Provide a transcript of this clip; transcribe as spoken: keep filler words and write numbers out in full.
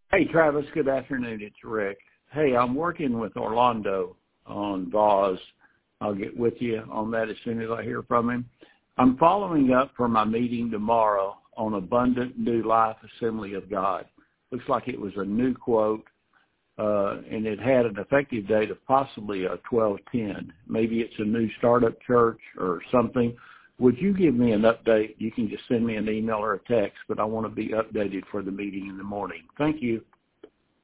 Hey, Travis, good afternoon. It's Rick. Hey, I'm working with Orlando on V A S. I'll get with you on that as soon as I hear from him. I'm following up for my meeting tomorrow on Abundant New Life Assembly of God. Looks like it was a new quote, uh, and it had an effective date of possibly a twelve ten. Maybe it's a new startup church or something. Would you give me an update? You can just send me an email or a text, but I want to be updated for the meeting in the morning. Thank you.